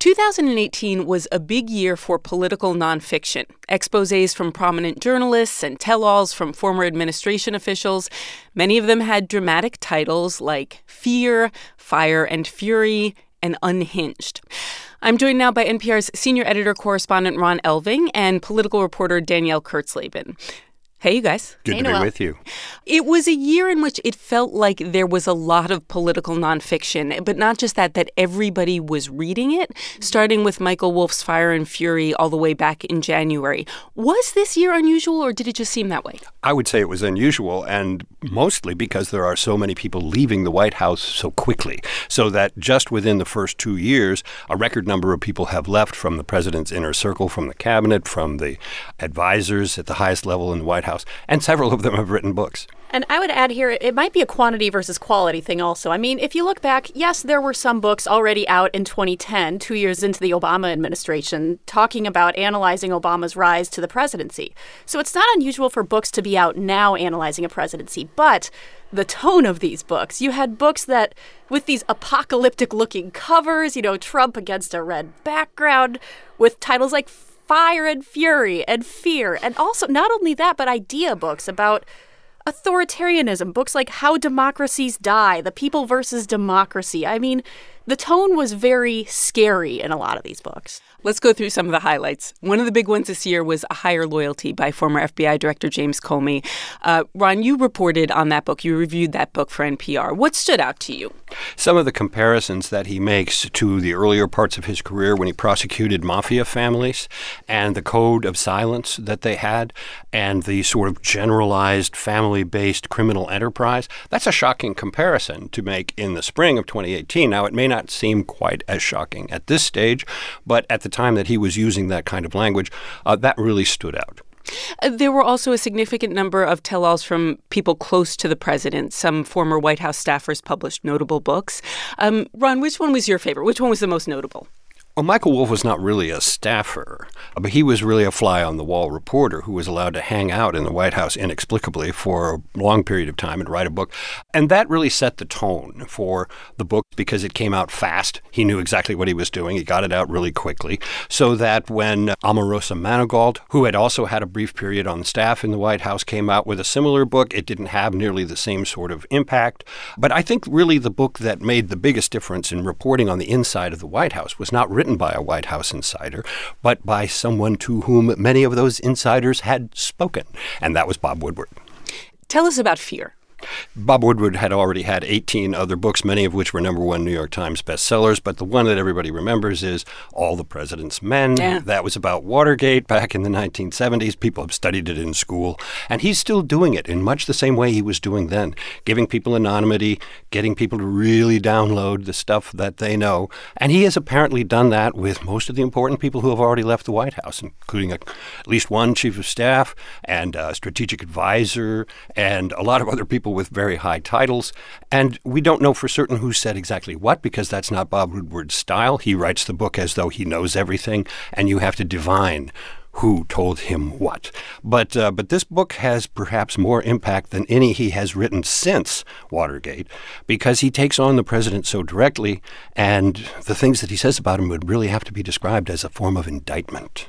2018 was a big year for political nonfiction. Exposés from prominent journalists and tell-alls from former administration officials. Many of them had dramatic titles like Fear, Fire and Fury, and Unhinged. I'm joined now by NPR's senior editor-correspondent Ron Elving and political reporter Danielle Kurtzleben. Hey, you guys. Good to be with you. It was a year in which it felt like there was a lot of political nonfiction, but not just that everybody was reading it, starting with Michael Wolff's Fire and Fury all the way back in January. Was this year unusual, or did it just seem that way? I would say it was unusual, and mostly because there are so many people leaving the White House so quickly, so that just within the first 2 years, a record number of people have left from the president's inner circle, from the cabinet, from the advisors at the highest level in the White House. And several of them have written books. And I would add here, it might be a quantity versus quality thing also. I mean, if you look back, yes, there were some books already out in 2010, 2 years into the Obama administration, talking about analyzing Obama's rise to the presidency. So it's not unusual for books to be out now analyzing a presidency. But the tone of these books, you had books that, with these apocalyptic-looking covers, Trump against a red background, with titles like Fire and Fury and Fear. And also, not only that, but idea books about authoritarianism, books like How Democracies Die, The People versus Democracy. I mean, the tone was very scary in a lot of these books. Let's go through some of the highlights. One of the big ones this year was A Higher Loyalty by former FBI Director James Comey. Ron, you reported on that book. You reviewed that book for NPR. What stood out to you? Some of the comparisons that he makes to the earlier parts of his career when he prosecuted mafia families and the code of silence that they had and the sort of generalized family-based criminal enterprise. That's a shocking comparison to make in the spring of 2018. Now, it may not seem quite as shocking at this stage, but at the time that he was using that kind of language, that really stood out. There were also a significant number of tell-alls from people close to the president. Some former White House staffers published notable books. Ron, which one was your favorite? Which one was the most notable? Well, Michael Wolff was not really a staffer, but he was really a fly-on-the-wall reporter who was allowed to hang out in the White House inexplicably for a long period of time and write a book. And that really set the tone for the book because it came out fast. He knew exactly what he was doing. He got it out really quickly, so that when Omarosa Manigault, who had also had a brief period on staff in the White House, came out with a similar book, it didn't have nearly the same sort of impact. But I think really the book that made the biggest difference in reporting on the inside of the White House was not written by a White House insider, but by someone to whom many of those insiders had spoken, and that was Bob Woodward. Tell us about Fear. Bob Woodward had already had 18 other books, many of which were #1 New York Times bestsellers, but the one that everybody remembers is All the President's Men. Yeah. That was about Watergate back in the 1970s. People have studied it in school, and he's still doing it in much the same way he was doing then, giving people anonymity, getting people to really download the stuff that they know. And he has apparently done that with most of the important people who have already left the White House, including at least one chief of staff and a strategic advisor and a lot of other people with very high titles. And we don't know for certain who said exactly what, because that's not Bob Woodward's style. He writes the book as though he knows everything, and you have to divine who told him what. But this book has perhaps more impact than any he has written since Watergate, because he takes on the president so directly, and the things that he says about him would really have to be described as a form of indictment.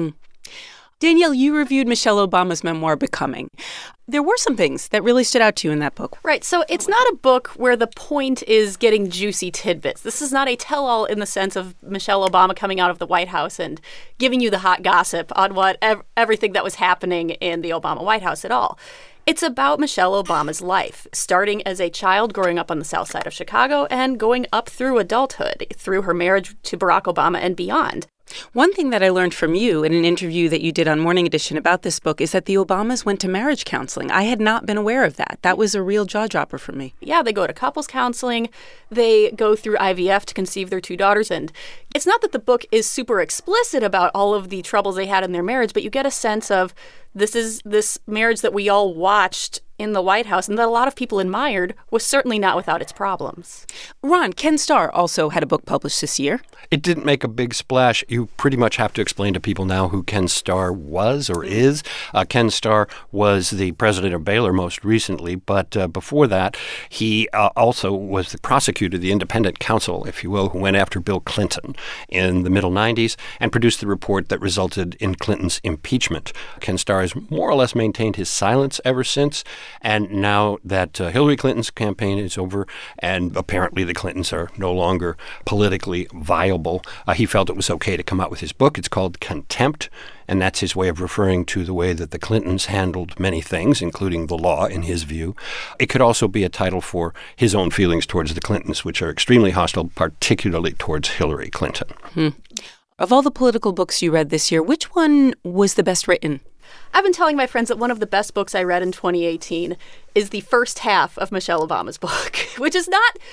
Danielle, you reviewed Michelle Obama's memoir, Becoming. There were some things that really stood out to you in that book. Right. So it's not a book where the point is getting juicy tidbits. This is not a tell-all in the sense of Michelle Obama coming out of the White House and giving you the hot gossip on everything that was happening in the Obama White House at all. It's about Michelle Obama's life, starting as a child growing up on the south side of Chicago and going up through adulthood, through her marriage to Barack Obama and beyond. One thing that I learned from you in an interview that you did on Morning Edition about this book is that the Obamas went to marriage counseling. I had not been aware of that. That was a real jaw-dropper for me. Yeah, they go to couples counseling. They go through IVF to conceive their 2 daughters. And it's not that the book is super explicit about all of the troubles they had in their marriage, but you get a sense of this is this marriage that we all watched in the White House and that a lot of people admired was certainly not without its problems. Ron, Ken Starr also had a book published this year. It didn't make a big splash. You pretty much have to explain to people now who Ken Starr was or is. Ken Starr was the president of Baylor most recently, but before that, he also was the prosecutor, the independent counsel, if you will, who went after Bill Clinton in the middle 90s and produced the report that resulted in Clinton's impeachment. Ken Starr has more or less maintained his silence ever since, and now that Hillary Clinton's campaign is over and apparently the Clintons are no longer politically viable, he felt it was okay to come out with his book. It's called Contempt, and that's his way of referring to the way that the Clintons handled many things, including the law, in his view. It could also be a title for his own feelings towards the Clintons, which are extremely hostile, particularly towards Hillary Clinton. Of all the political books you read this year, which one was the best written? I've been telling my friends that one of the best books I read in 2018 is the first half of Michelle Obama's book, which is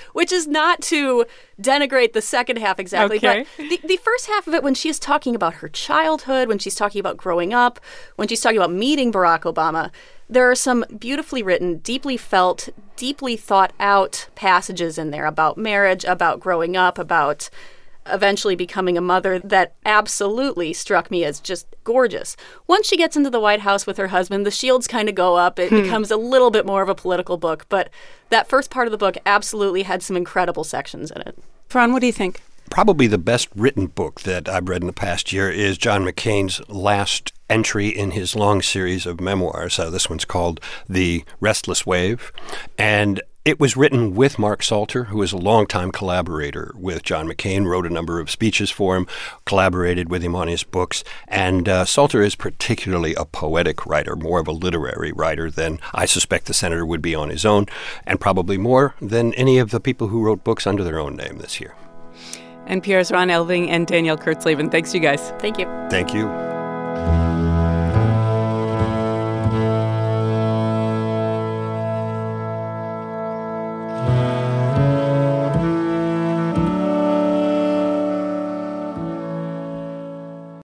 not to denigrate the second half exactly, okay. But the first half of it, when she is talking about her childhood, when she's talking about growing up, when she's talking about meeting Barack Obama, there are some beautifully written, deeply felt, deeply thought out passages in there about marriage, about growing up, about eventually becoming a mother that absolutely struck me as just gorgeous. Once she gets into the White House with her husband, the shields kind of go up. It becomes a little bit more of a political book. But that first part of the book absolutely had some incredible sections in it. Ron, what do you think? Probably the best written book that I've read in the past year is John McCain's last entry in his long series of memoirs. This one's called The Restless Wave. And it was written with Mark Salter, who is a longtime collaborator with John McCain, wrote a number of speeches for him, collaborated with him on his books. And Salter is particularly a poetic writer, more of a literary writer than I suspect the senator would be on his own, and probably more than any of the people who wrote books under their own name this year. NPR's Ron Elving and Danielle Kurtzleben. Thanks, you guys. Thank you. Thank you.